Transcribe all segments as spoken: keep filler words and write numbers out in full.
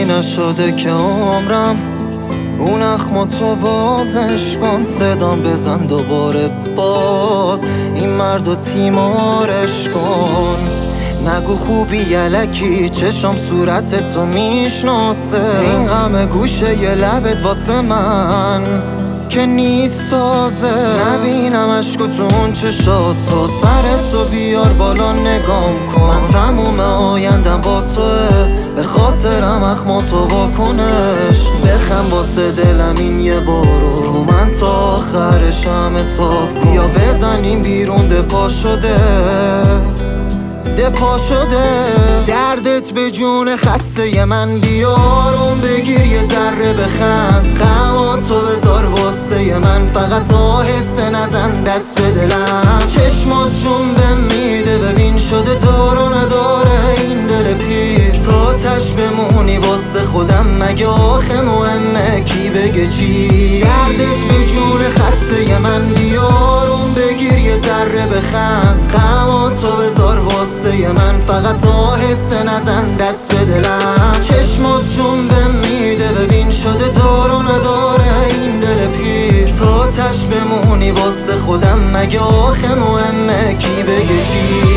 نشده که عمرم اون اخم تو بازش کن، صدام بزن دوباره باز این مرد و تیمارش کن. نگو خوبی یلکی چشم صورت تو میشناسه، این غم گوشه یه لبت واسه من که نیست سازه. نبینم عشق تو اون چشاتو، سرتو بیار بالا نگام کن. من تموم آیندم با توه، به خاطرم اخم تو واکنش. بخم واسه دلم این یه بارو، رو من تا آخرش هم حساب کن. یا بزنیم بیرون ده پا شده ده پا شده. دردت به جون خسته من بیارون بگیر، یه ذره بخند. غمان تو بذار واسه من، فقط آهسته نزن دست به دلم. چشمات جون بهم میده ببین شده دار و نداره این دل پیر. تا تش بمونی واسه خودم، مگه آخه مهمه کی بگه چی؟ دردت به جون خسته من بیارون بگیر، یه ذره بخند. غمان تو بذار واسه من، فقط آهسته نزن دست به دلم. چشمات جون بهم میده ببین شده دار و نداره این دل پیر. تا تش بمونی واسه خودم، مگه آخه مهمه کی بگه چی؟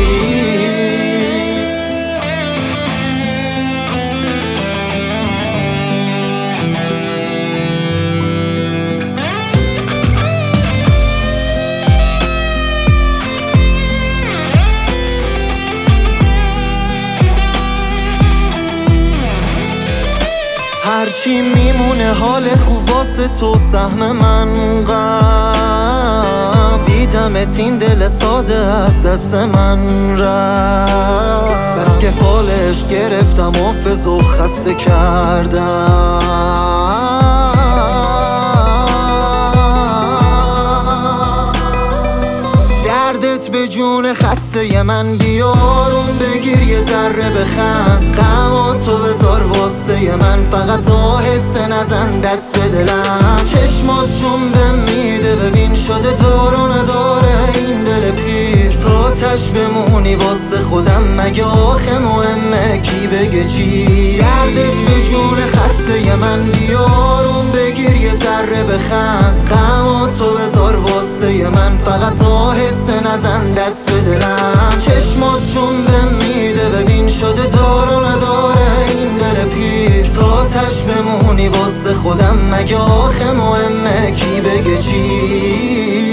هرچی میمونه حال خوب واسه تو سهم من غم. دیدمت این دل ساده از دست من رفت، بس که فالش گرفتم حافظ و خسته کردم. دردت به جون خسته من بیارون بگیر، یه ذره بخند. غمان تو بذار واسه من، فقط آهسته نزن دست به دلم. چشمات جون بهم میده ببین شده دار و نداره این دل پیر. تا تش بمونی واسه خودم، مگه آخه مهمه کی بگه چی؟ دردت به جون خسته من بیارون بگیر، یه ذره بخند. غمان تو بذار واسه من، فقط آهسته نزن دست به دلم. چشمات جون بهم میده ببین شده دار و نداره این دل پیر. تا تش بمونی واسه خودم، مگه آخه مهمه کی بگه چی؟